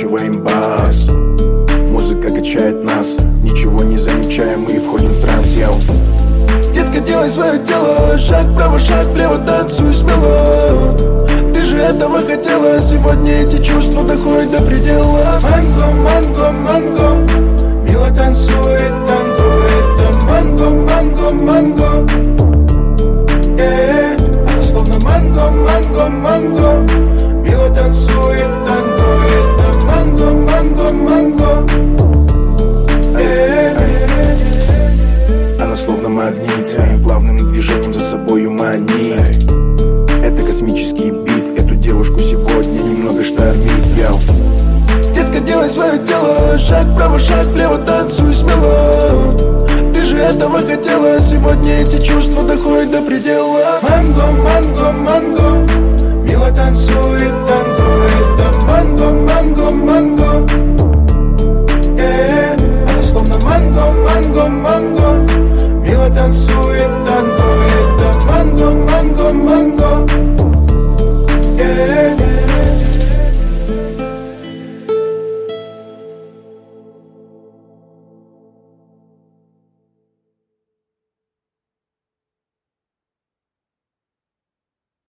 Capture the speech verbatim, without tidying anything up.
накручиваем бас. Музыка качает нас, ничего не замечаем и входим в транс, йоу. Детка, делай свое дело, шаг вправо, шаг влево, танцуй смело. Ты же этого хотела, сегодня эти чувства доходят до предела. Манго, манго, манго, мило танцует танго. Это манго, манго, манго, э-э. Она словно манго, манго, манго, мило танцует танго. Это манго, манго, манго, э-э. Она словно магнит, своим плавным движением за собою манит. Это космический бит, эту девушку сегодня немного штормит, йоу. Детка, делай свое дело, шаг вправо, шаг влево, танцуй смело. Ты же этого хотела, сегодня эти чувства доходят до предела.